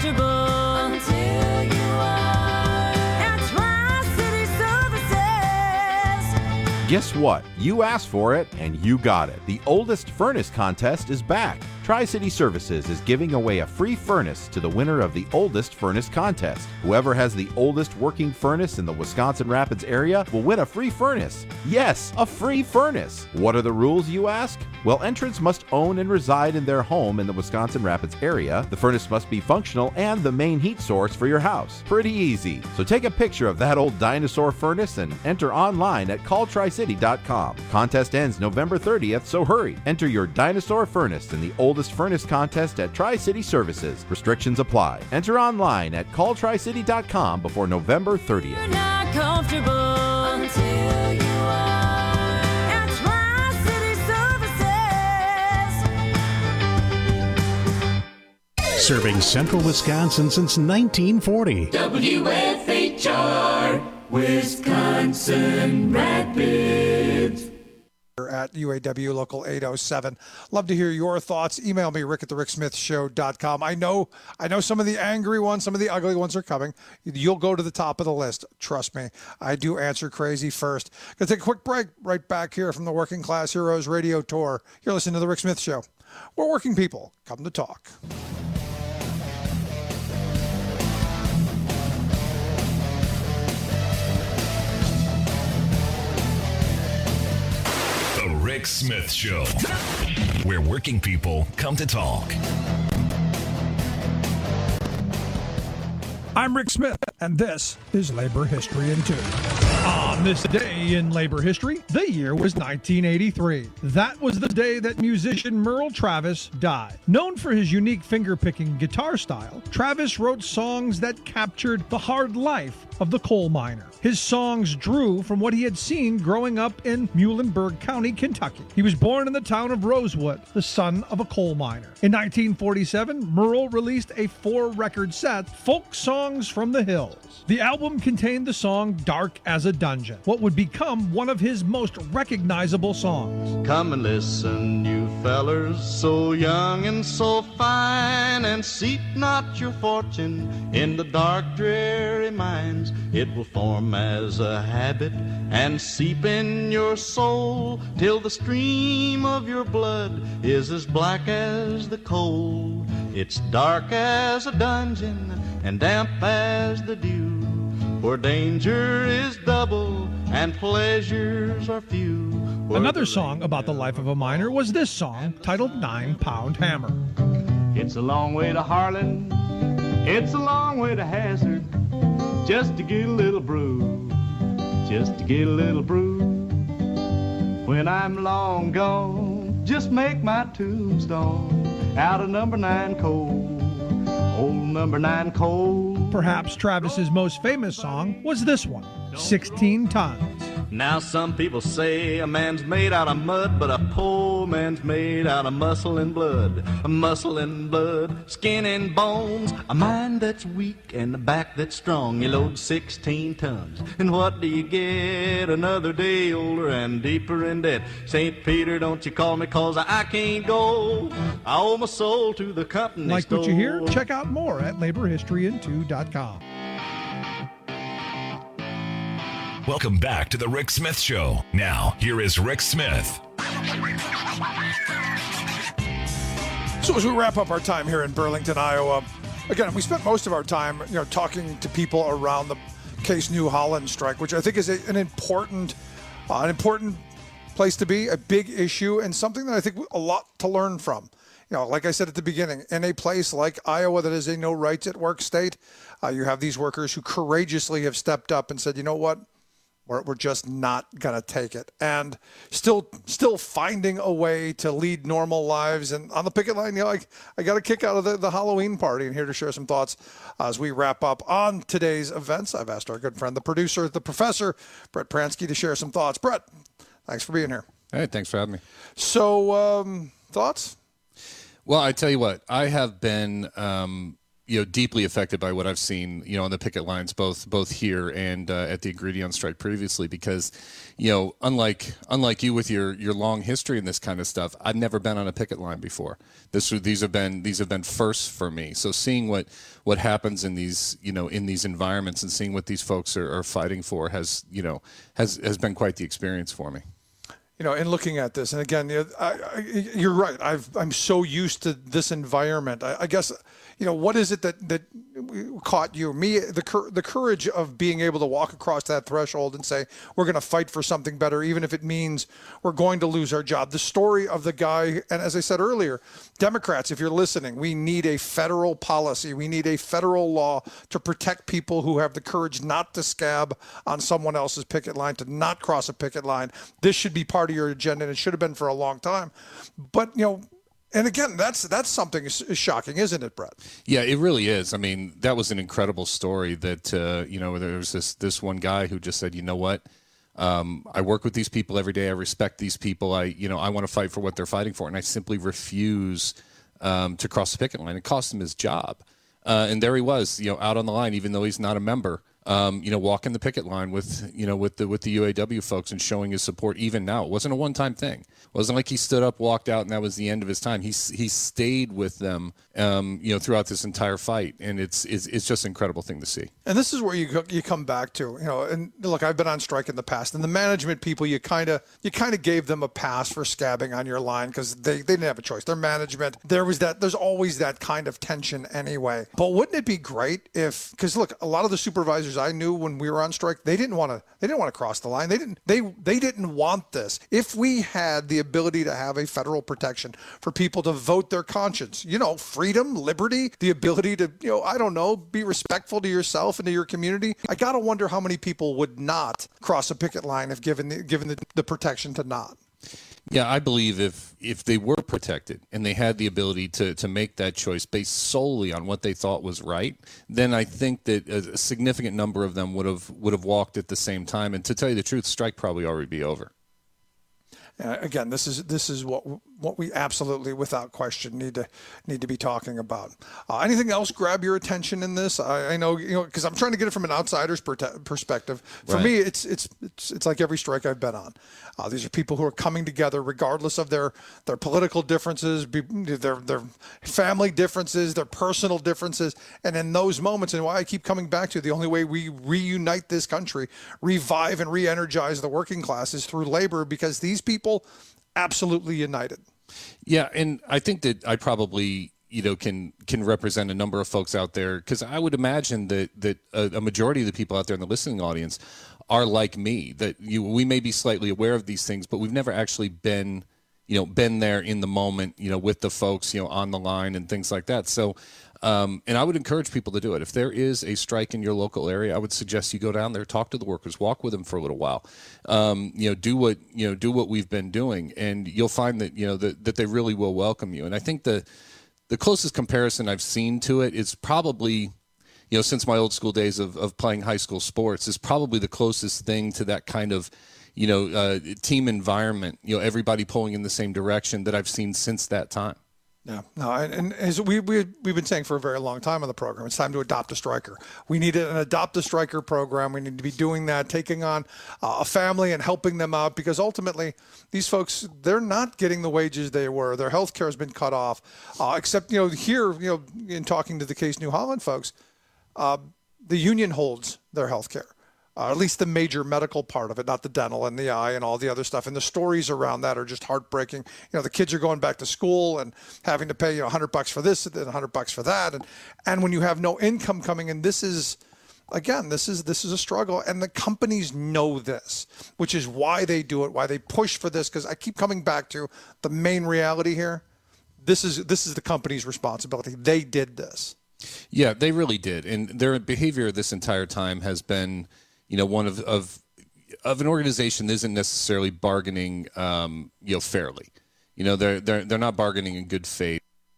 comfortable until you are at Tri-City Services. Guess what? You asked for it, and you got it. The oldest furnace contest is back. Tri-City Services is giving away a free furnace to the winner of the oldest furnace contest. Whoever has the oldest working furnace in the Wisconsin Rapids area will win a free furnace. Yes, a free furnace. What are the rules, you ask? Well, entrants must own and reside in their home in the Wisconsin Rapids area. The furnace must be functional and the main heat source for your house. Pretty easy. So take a picture of that old dinosaur furnace and enter online at calltricity.com. Contest ends November 30th, so hurry. Enter your dinosaur furnace in the oldest furnace contest at Tri-City Services. Restrictions apply. Enter online at calltricity.com before November 30th. You're not comfortable until you are at Tri-City Services. Serving central Wisconsin since 1940. WFHR, Wisconsin Rapids. At UAW Local 807. Love to hear your thoughts. Email me, rick@thericksmithshow.com. I know some of the angry ones, some of the ugly ones are coming. You'll go to the top of the list. Trust me. I do answer crazy first. Gonna take a quick break. Right back here from the Working Class Heroes Radio Tour. You're listening to The Rick Smith Show, where working people come to talk. Rick Smith Show, where working people come to talk. I'm Rick Smith, and this is Labor History in 2. On this day in labor history, the year was 1983. That was the day that musician Merle Travis died. Known for his unique finger-picking guitar style, Travis wrote songs that captured the hard life of the coal miner. His songs drew from what he had seen growing up in Muhlenberg County, Kentucky. He was born in the town of Rosewood, the son of a coal miner. In 1947, Merle released a 4-record set, Folk Songs from the Hills. The album contained the song Dark as a Dungeon, what would become one of his most recognizable songs. Come and listen, you fellers, so young and so fine, and seek not your fortune in the dark, dreary mines. It will form as a habit and seep in your soul till the stream of your blood is as black as the coal. It's dark as a dungeon and damp as the dew, where danger is double and pleasures are few. Another song about the life of a miner was this song, titled 9-Pound Hammer. It's a long way to Harlan, it's a long way to Hazard, just to get a little brew, just to get a little brew. When I'm long gone, just make my tombstone out of number 9 coal, old number 9 coal. Perhaps Travis's most famous song was this one, 16 Tons. Now some people say a man's made out of mud, but a poor man's made out of muscle and blood. Muscle and blood, skin and bones, a mind that's weak and a back that's strong. You load 16 tons, and what do you get? Another day older and deeper in debt. St. Peter, don't you call me, 'cause I can't go. I owe my soul to the company Like store. what you hear? Check out more at laborhistoryin2.com. Welcome back to the Rick Smith Show. Now, here is Rick Smith. So as we wrap up our time here in Burlington, Iowa, again, we spent most of our time, talking to people around the Case New Holland strike, which I think is an important place to be, a big issue, and something that I think a lot to learn from. Like I said at the beginning, in a place like Iowa that is a no rights at work state, you have these workers who courageously have stepped up and said, you know what? We're just not going to take it. And still finding a way to lead normal lives. And on the picket line, I got a kick out of the Halloween party, and here to share some thoughts as we wrap up on today's events. I've asked our good friend, the producer, the professor, Brett Pransky, to share some thoughts. Brett, thanks for being here. Hey, thanks for having me. So, thoughts? Well, I tell you what, I have been, deeply affected by what I've seen, on the picket lines, both here and at the Ingredient strike previously, because, unlike you with your long history in this kind of stuff, I've never been on a picket line before. These have been firsts for me. So seeing what happens in these environments and seeing what these folks are fighting for has been quite the experience for me. In looking at this, and again, you're right. I'm so used to this environment. I guess, what is it that caught you? Me, the courage of being able to walk across that threshold and say, we're going to fight for something better, even if it means we're going to lose our job. The story of the guy, and as I said earlier, Democrats, if you're listening, we need a federal policy. We need a federal law to protect people who have the courage not to scab on someone else's picket line, to not cross a picket line. This should be part of your agenda, and it should have been for a long time. But, and again, that's something shocking, isn't it, Brett? Yeah, it really is. I mean, that was an incredible story that, there was this one guy who just said, you know what? I work with these people every day. I respect these people. I want to fight for what they're fighting for. And I simply refuse to cross the picket line. It cost him his job. And there he was, out on the line, even though he's not a member. Walking the picket line with the UAW folks and showing his support even now. It wasn't a one-time thing. It wasn't like he stood up, walked out, and that was the end of his time. He stayed with them, throughout this entire fight, and it's just an incredible thing to see. And this is where you come back to, and look, I've been on strike in the past, and the management people, you kind of gave them a pass for scabbing on your line because they didn't have a choice. Their management, there's always that kind of tension anyway. But wouldn't it be great because look, a lot of the supervisors I knew when we were on strike, they didn't want to cross the line. They didn't want this. If we had the ability to have a federal protection for people to vote their conscience, freedom, liberty, the ability to, be respectful to yourself and to your community, I got to wonder how many people would not cross a picket line if given the protection to not. Yeah, I believe if they were protected and they had the ability to make that choice based solely on what they thought was right, then I think that a significant number of them would have walked at the same time. And to tell you the truth, strike probably already be over. Again, this is what we absolutely, without question, need to be talking about. Anything else grab your attention in this? I know, because I'm trying to get it from an outsider's perspective. For me, it's like every strike I've been on. These are people who are coming together regardless of their political differences, their family differences, their personal differences, and in those moments, and why I keep coming back to the only way we reunite this country, revive and re-energize the working class is through labor, because these people absolutely united. Yeah, and I think that I probably can represent a number of folks out there, because I would imagine that a majority of the people out there in the listening audience are like me, that we may be slightly aware of these things, but we've never actually been there in the moment, with the folks, on the line and things like that. So, and I would encourage people to do it. If there is a strike in your local area, I would suggest you go down there, talk to the workers, walk with them for a little while, do what we've been doing, and you'll find that, that they really will welcome you. And I think the closest comparison I've seen to it is probably, since my old school days of playing high school sports, is probably the closest thing to that kind of, team environment, everybody pulling in the same direction that I've seen since that time. Yeah, no, and as we've been saying for a very long time on the program, it's time to adopt a striker. We need an adopt a striker program. We need to be doing that, taking on a family and helping them out, because ultimately these folks, they're not getting the wages they were. Their health care has been cut off, except, here, in talking to the Case New Holland folks, the union holds their health care. At least the major medical part of it, not the dental and the eye and all the other stuff. And the stories around that are just heartbreaking. The kids are going back to school and having to pay $100 for this and $100 for that. And when you have no income coming in, this is a struggle. And the companies know this, which is why they do it, why they push for this. Because I keep coming back to the main reality here. This is the company's responsibility. They did this. Yeah, they really did. And their behavior this entire time has been, one of an organization that isn't necessarily bargaining, fairly. They're not bargaining in good faith.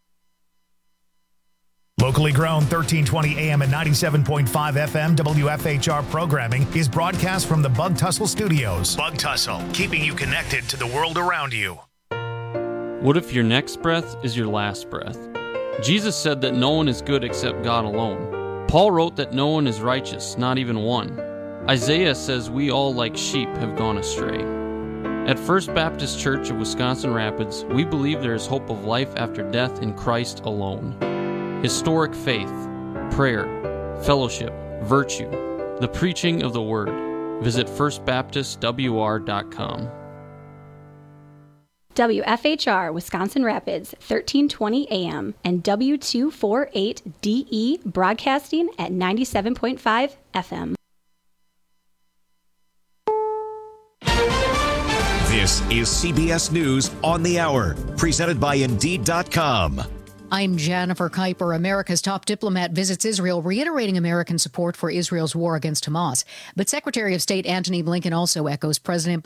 Locally grown 1320 AM and 97.5 FM WFHR programming is broadcast from the Bug Tussle Studios. Bug Tussle, keeping you connected to the world around you. What if your next breath is your last breath? Jesus said that no one is good except God alone. Paul wrote that no one is righteous, not even one. Isaiah says we all like sheep have gone astray. At First Baptist Church of Wisconsin Rapids, we believe there is hope of life after death in Christ alone. Historic faith, prayer, fellowship, virtue, the preaching of the Word. Visit firstbaptistwr.com. WFHR Wisconsin Rapids, 1320 AM, and W248DE broadcasting at 97.5 FM. This is CBS News on the Hour, presented by Indeed.com. I'm Jennifer Kuiper. America's top diplomat visits Israel, reiterating American support for Israel's war against Hamas. But Secretary of State Antony Blinken also echoes President